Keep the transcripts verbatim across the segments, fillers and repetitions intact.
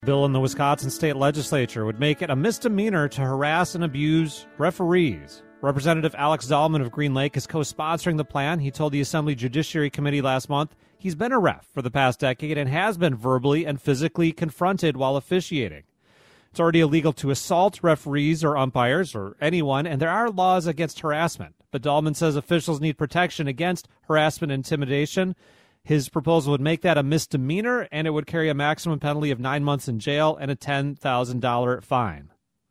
Bill in the Wisconsin state legislature would make it a misdemeanor to harass and abuse referees. Representative Alex Dahlman of Green Lake is co-sponsoring the plan. He told the Assembly Judiciary Committee last month he's been a ref for the past decade and has been verbally and physically confronted while officiating. It's already illegal to assault referees or umpires or anyone, and there are laws against harassment. But Dahlman says officials need protection against harassment and intimidation. His proposal would make that a misdemeanor, and it would carry a maximum penalty of nine months in jail and a ten thousand dollars fine.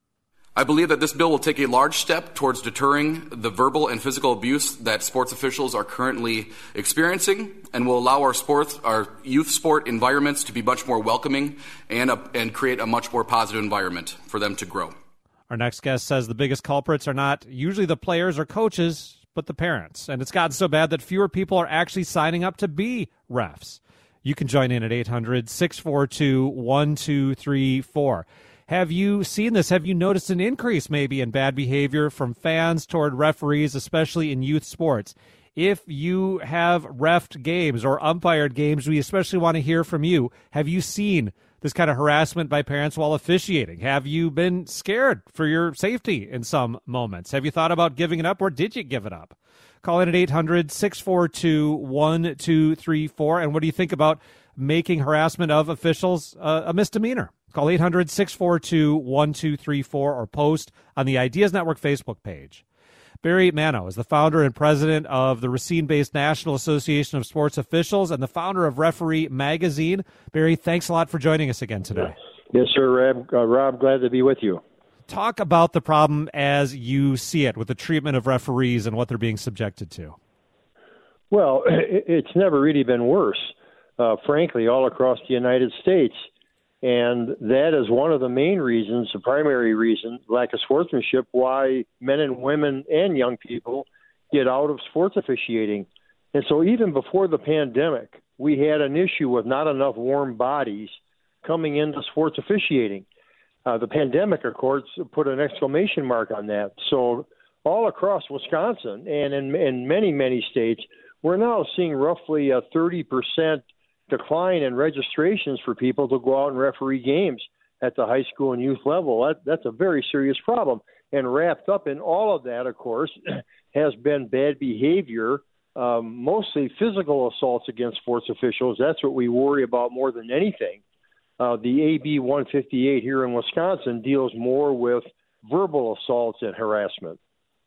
I believe that this bill will take a large step towards deterring the verbal and physical abuse that sports officials are currently experiencing, and will allow our sports, our youth sport environments to be much more welcoming and, a, and create a much more positive environment for them to grow. Our next guest says the biggest culprits are not usually the players or coaches, but the parents. And it's gotten so bad that fewer people are actually signing up to be refs. You can join in at eight hundred, six four two, one two three four. Have you seen this? Have you noticed an increase maybe in bad behavior from fans toward referees, especially in youth sports? If you have reffed games or umpired games, we especially want to hear from you. Have you seen this kind of harassment by parents while officiating? Have you been scared for your safety in some moments? Have you thought about giving it up, or did you give it up? Call in at eight hundred, six four two, one two three four. And what do you think about making harassment of officials uh, a misdemeanor? Call eight hundred, six four two, one two three four or post on the Ideas Network Facebook page. Barry Mano is the founder and president of the Racine-based National Association of Sports Officials and the founder of Referee Magazine. Barry, thanks a lot for joining us again today. Yes, sir, Rob. Uh, Rob, glad to be with you. Talk about the problem as you see it with the treatment of referees and what they're being subjected to. Well, it's never really been worse, uh, frankly, all across the United States. And that is one of the main reasons, the primary reason, lack of sportsmanship, why men and women and young people get out of sports officiating. And so even before the pandemic, we had an issue with not enough warm bodies coming into sports officiating. Uh, the pandemic, of course, put an exclamation mark on that. So all across Wisconsin and in, in many, many states, we're now seeing roughly a thirty percent decline in registrations for people to go out and referee games at the high school and youth level. That, that's a very serious problem. And wrapped up in all of that, of course, has been bad behavior, um, mostly physical assaults against sports officials. That's what we worry about more than anything. Uh, the A B one fifty-eight here in Wisconsin deals more with verbal assaults and harassment.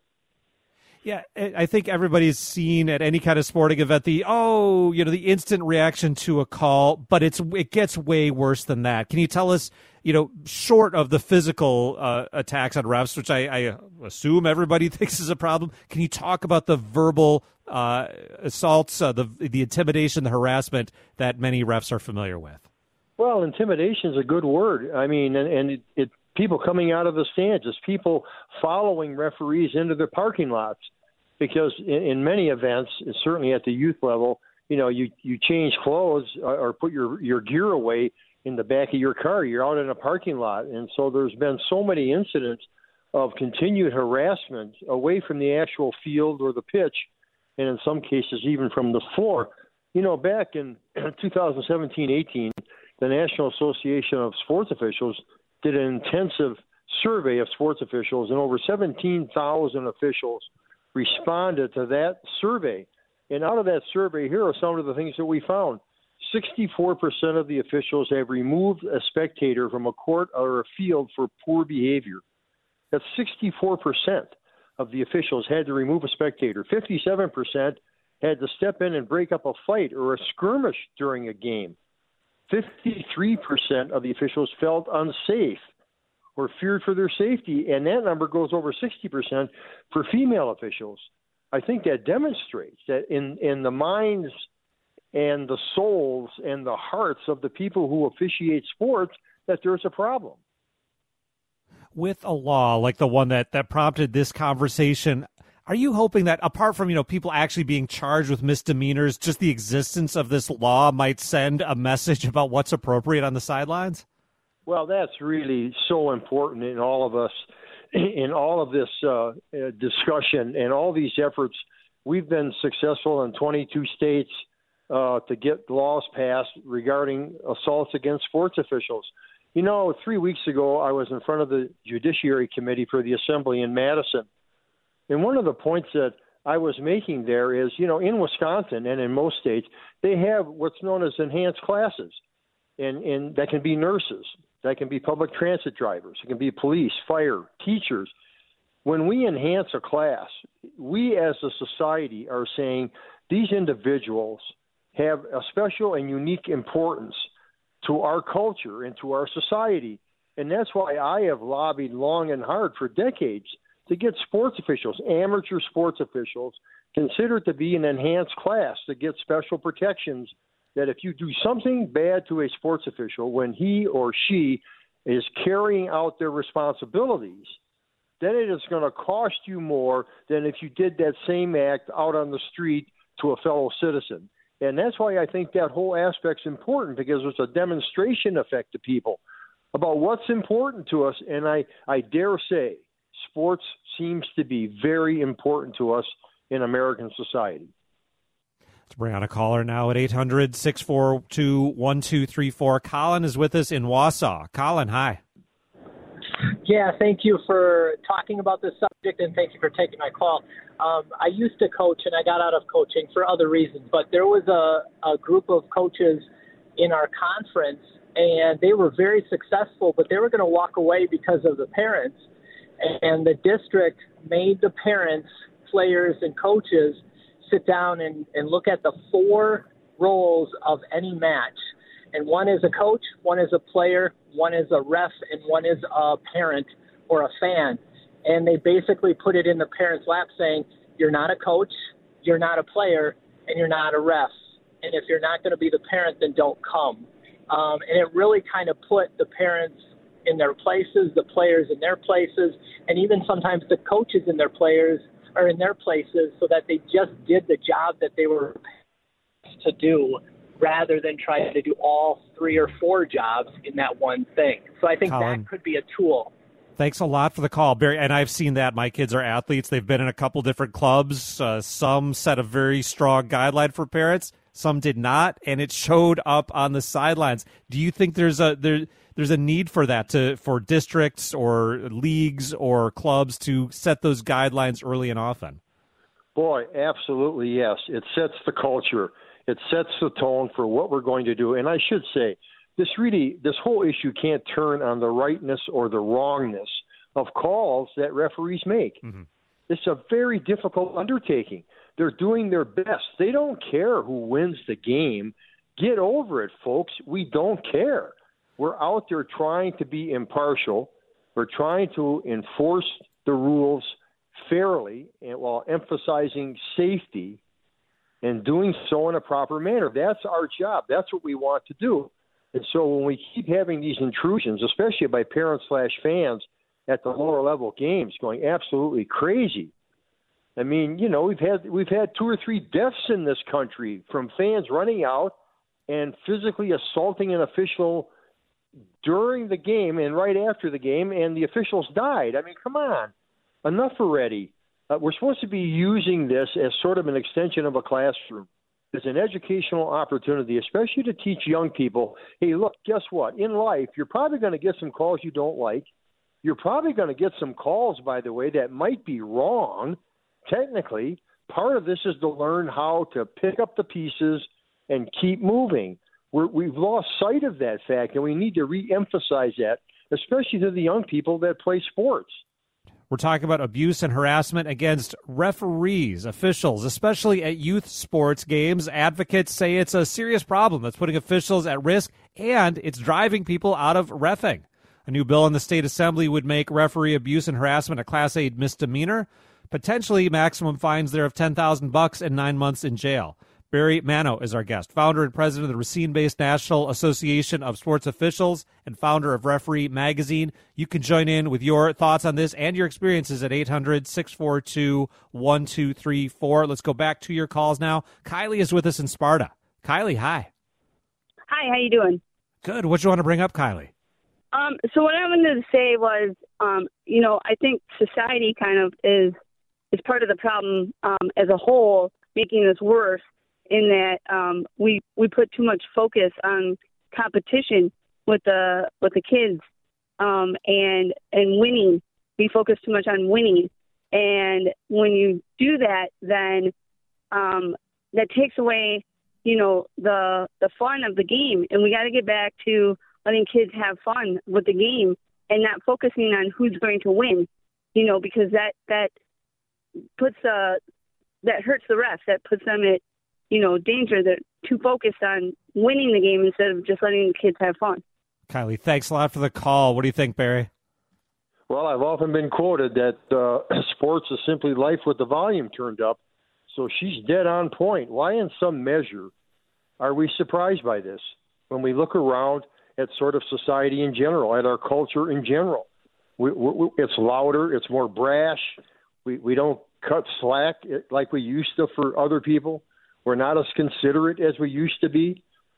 Yeah, I think everybody's seen at any kind of sporting event the, oh, you know, the instant reaction to a call, but it's it gets way worse than that. Can you tell us, you know, short of the physical uh, attacks on refs, which I, I assume everybody thinks is a problem, can you talk about the verbal uh, assaults, uh, the the intimidation, the harassment that many refs are familiar with? Well, intimidation is a good word. I mean, and, and it, it people coming out of the stands, it's people following referees into their parking lots. Because in, in many events, certainly at the youth level, you know, you, you change clothes or, or put your, your gear away in the back of your car. You're out in a parking lot. And so there's been so many incidents of continued harassment away from the actual field or the pitch, and in some cases even from the floor. You know, back in two thousand seventeen eighteen, the National Association of Sports Officials did an intensive survey of sports officials, and over seventeen thousand officials responded to that survey. And out of that survey, here are some of the things that we found. sixty-four percent of the officials have removed a spectator from a court or a field for poor behavior. That's sixty-four percent of the officials had to remove a spectator. fifty-seven percent had to step in and break up a fight or a skirmish during a game. fifty-three percent of the officials felt unsafe or feared for their safety, and that number goes over sixty percent for female officials. I think that demonstrates that in, in the minds and the souls and the hearts of the people who officiate sports, that there's a problem. With a law like the one that, that prompted this conversation, are you hoping that apart from, you know, people actually being charged with misdemeanors, just the existence of this law might send a message about what's appropriate on the sidelines? Well, that's really so important in all of us, in all of this uh, discussion and all these efforts. We've been successful in twenty-two states uh, to get laws passed regarding assaults against sports officials. You know, three weeks ago, I was in front of the Judiciary Committee for the Assembly in Madison. And one of the points that I was making there is, you know, in Wisconsin and in most states, they have what's known as enhanced classes. And, and that can be nurses, that can be public transit drivers, it can be police, fire, teachers. When we enhance a class, we as a society are saying these individuals have a special and unique importance to our culture and to our society. And that's why I have lobbied long and hard for decades to get sports officials, amateur sports officials, considered to be an enhanced class to get special protections that if you do something bad to a sports official when he or she is carrying out their responsibilities, then it is going to cost you more than if you did that same act out on the street to a fellow citizen. And that's why I think that whole aspect's important, because it's a demonstration effect to people about what's important to us. And I, I dare say sports seems to be very important to us in American society. Let's bring on a caller now at eight hundred, six four two, one two three four. Colin is with us in Wausau. Colin, hi. Yeah, thank you for talking about this subject, and thank you for taking my call. Um, I used to coach, and I got out of coaching for other reasons, but there was a, a group of coaches in our conference, and they were very successful, but they were going to walk away because of the parents, and the district made the parents, players, and coaches sit down and, and look at the four roles of any match. And one is a coach, one is a player, one is a ref, and one is a parent or a fan. And they basically put it in the parent's lap saying, you're not a coach, you're not a player, and you're not a ref. And if you're not going to be the parent, then don't come. Um, and it really kind of put the parents in their places, the players in their places, and even sometimes the coaches in their players are in their places, so that they just did the job that they were to do, rather than trying to do all three or four jobs in that one thing. So I think Colin, that could be a tool. Thanks a lot for the call, Barry. And I've seen that. My kids are athletes. They've been in a couple different clubs. Uh, some set a very strong guideline for parents. Some did not, and it showed up on the sidelines. Do you think there's a there there's a need for that to for districts or leagues or clubs to set those guidelines early and often? Boy, absolutely yes. It sets the culture. It sets the tone for what we're going to do. And I should say, this really, this whole issue can't turn on the rightness or the wrongness of calls that referees make. Mm-hmm. It's a very difficult undertaking. They're doing their best. They don't care who wins the game. Get over it, folks. We don't care. We're out there trying to be impartial. We're trying to enforce the rules fairly and while emphasizing safety and doing so in a proper manner. That's our job. That's what we want to do. And so when we keep having these intrusions, especially by parents slash fans at the lower level games going absolutely crazy. I mean, you know, we've had we've had two or three deaths in this country from fans running out and physically assaulting an official during the game and right after the game, and the officials died. I mean, come on. Enough already. Uh, we're supposed to be using this as sort of an extension of a classroom, as an educational opportunity, especially to teach young people, hey, look, guess what? In life, you're probably going to get some calls you don't like. You're probably going to get some calls, by the way, that might be wrong. Technically, part of this is to learn how to pick up the pieces and keep moving. We're, we've lost sight of that fact, and we need to re-emphasize that, especially to the young people that play sports. We're talking about abuse and harassment against referees, officials, especially at youth sports games. Advocates say it's a serious problem that's putting officials at risk, and it's driving people out of reffing. A new bill in the state assembly would make referee abuse and harassment a Class A misdemeanor, potentially maximum fines there of ten thousand bucks and nine months in jail. Barry Mano is our guest, founder and president of the Racine-based National Association of Sports Officials and founder of Referee Magazine. You can join in with your thoughts on this and your experiences at eight hundred, six four two, one two three four. Let's go back to your calls now. Kylie is with us in Sparta. Kylie, hi. Hi, how you doing? Good. What do you want to bring up, Kylie? Um, so what I wanted to say was, um, you know, I think society kind of is is part of the problem um, as a whole, making this worse. In that um, we we put too much focus on competition with the with the kids, um, and and winning. We focus too much on winning, and when you do that, then um, that takes away, you know, the the fun of the game. And we got to get back to letting kids have fun with the game and not focusing on who's going to win, you know, because that that puts uh that hurts the refs. That puts them at, you know, danger. They're too focused on winning the game instead of just letting the kids have fun. Kylie, thanks a lot for the call. What do you think, Barry? Well, I've often been quoted that uh, sports is simply life with the volume turned up. So she's dead on point. Why, in some measure, are we surprised by this when we look around at sort of society in general, at our culture in general? We, we, it's louder. It's more brash. We, we don't cut slack like we used to for other people. We're not as considerate as we used to be.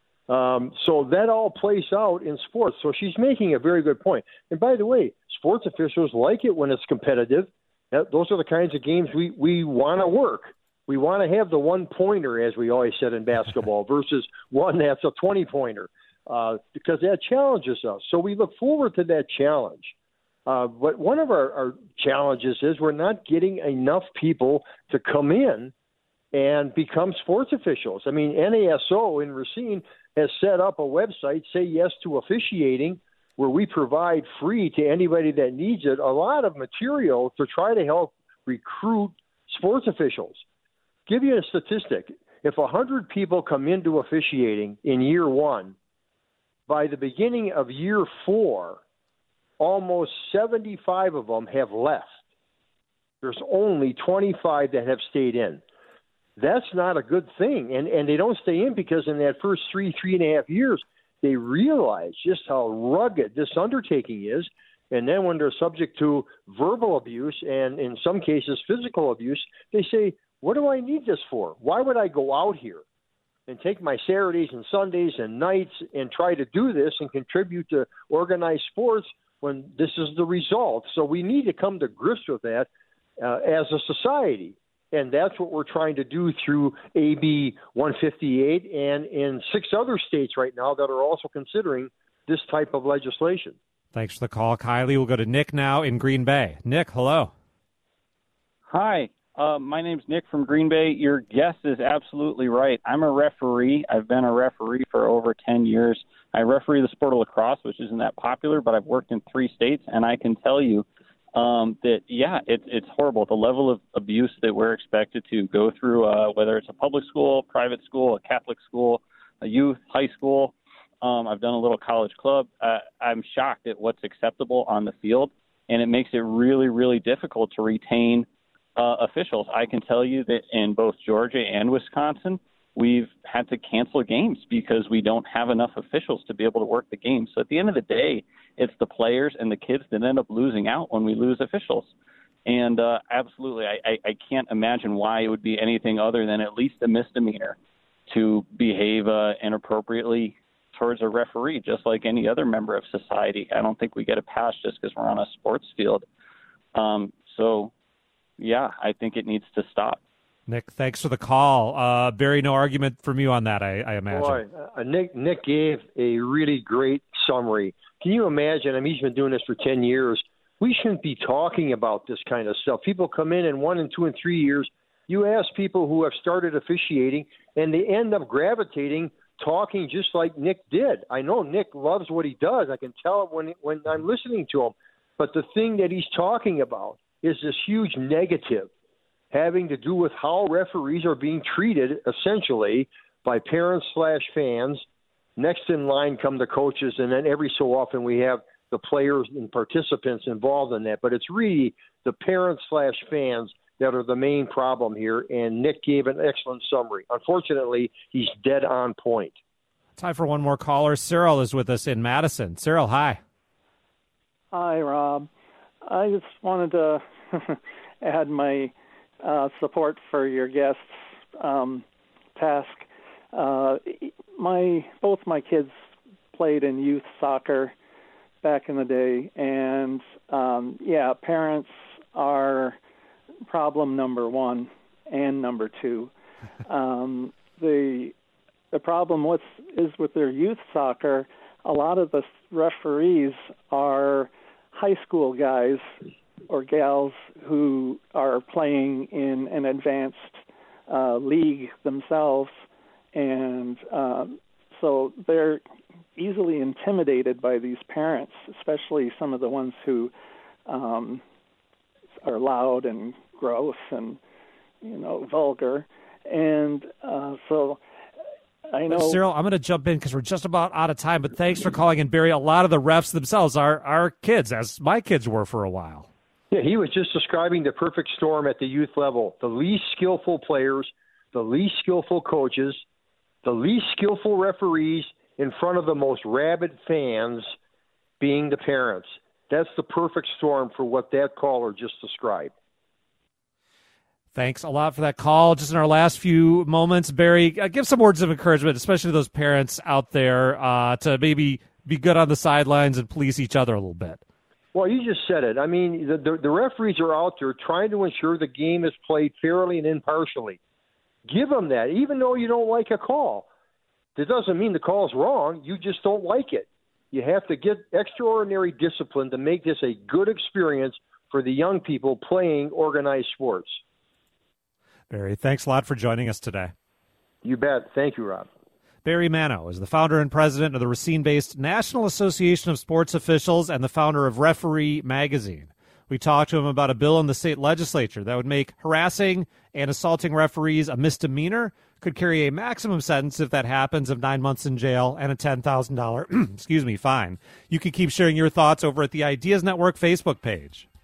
Um, so that all plays out in sports. So she's making a very good point. And by the way, sports officials like it when it's competitive. That, those are the kinds of games we, we want to work. We want to have the one-pointer, as we always said in basketball, versus one that's a twenty-pointer, uh, because that challenges us. So we look forward to that challenge. Uh, but one of our, our challenges is we're not getting enough people to come in and become sports officials. I mean, N A S O in Racine has set up a website, Say Yes to Officiating, where we provide free to anybody that needs it a lot of material to try to help recruit sports officials. Give you a statistic. If one hundred people come into officiating in year one, by the beginning of year four, almost seventy-five of them have left. There's only twenty-five that have stayed in. That's not a good thing. And and they don't stay in because in that first three, three and a half years, they realize just how rugged this undertaking is. And then when they're subject to verbal abuse and in some cases physical abuse, they say, what do I need this for? Why would I go out here and take my Saturdays and Sundays and nights and try to do this and contribute to organized sports when this is the result? So we need to come to grips with that uh, as a society. And that's what we're trying to do through A B one fifty-eight and in six other states right now that are also considering this type of legislation. Thanks for the call, Kylie. We'll go to Nick now in Green Bay. Nick, hello. Hi, uh, my name's Nick from Green Bay. Your guest is absolutely right. I'm a referee. I've been a referee for over ten years. I referee the sport of lacrosse, which isn't that popular, but I've worked in three states, and I can tell you Um, that, yeah, it, it's horrible. The level of abuse that we're expected to go through, uh, whether it's a public school, private school, a Catholic school, a youth, high school. Um, I've done a little college club. Uh, I'm shocked at what's acceptable on the field, and it makes it really, really difficult to retain uh, officials. I can tell you that in both Georgia and Wisconsin, we've had to cancel games because we don't have enough officials to be able to work the game. So at the end of the day, it's the players and the kids that end up losing out when we lose officials. And uh, absolutely, I, I, I can't imagine why it would be anything other than at least a misdemeanor to behave uh, inappropriately towards a referee, just like any other member of society. I don't think we get a pass just because we're on a sports field. Um, so, yeah, I think it needs to stop. Nick, thanks for the call. Uh, Barry, no argument from you on that, I, I imagine. Boy, uh, Nick, Nick gave a really great summary. Can you imagine? I mean, he's been doing this for ten years. We shouldn't be talking about this kind of stuff. People come in in one and two and three years. You ask people who have started officiating, and they end up gravitating, talking just like Nick did. I know Nick loves what he does. I can tell it when, when I'm listening to him. But the thing that he's talking about is this huge negative having to do with how referees are being treated, essentially, by parents slash fans. Next in line come the coaches, and then every so often we have the players and participants involved in that. But it's really the parents slash fans that are the main problem here, and Nick gave an excellent summary. Unfortunately, he's dead on point. Time for one more caller. Cyril is with us in Madison. Cyril, hi. Hi, Rob. I just wanted to add my uh, support for your guest's um, task. Uh, my both my kids played in youth soccer back in the day, and um, yeah, parents are problem number one and number two. Um, the the problem with is with their youth soccer. a lot of the referees are high school guys or gals who are playing in an advanced uh, league themselves, and uh, so they're easily intimidated by these parents, especially some of the ones who um, are loud and gross and, you know, vulgar. And uh, so I know... Cyril, I'm going to jump in because we're just about out of time, but thanks for calling in, Barry. A lot of the refs themselves are, are kids, as my kids were for a while. Yeah, he was just describing the perfect storm at the youth level. The least skillful players, the least skillful coaches, the least skillful referees in front of the most rabid fans being the parents. That's the perfect storm for what that caller just described. Thanks a lot for that call. Just in our last few moments, Barry, uh, give some words of encouragement, especially to those parents out there, uh, to maybe be good on the sidelines and police each other a little bit. Well, you just said it. I mean, the, the, the referees are out there trying to ensure the game is played fairly and impartially. Give them that, even though you don't like a call. That doesn't mean the call's wrong. You just don't like it. You have to get extraordinary discipline to make this a good experience for the young people playing organized sports. Barry, thanks a lot for joining us today. You bet. Thank you, Rob. Barry Mano is the founder and president of the Racine-based National Association of Sports Officials and the founder of Referee Magazine. We talked to him about a bill in the state legislature that would make harassing and assaulting referees a misdemeanor, could carry a maximum sentence if that happens of nine months in jail and a ten thousand dollars excuse me, fine. You can keep sharing your thoughts over at the Ideas Network Facebook page.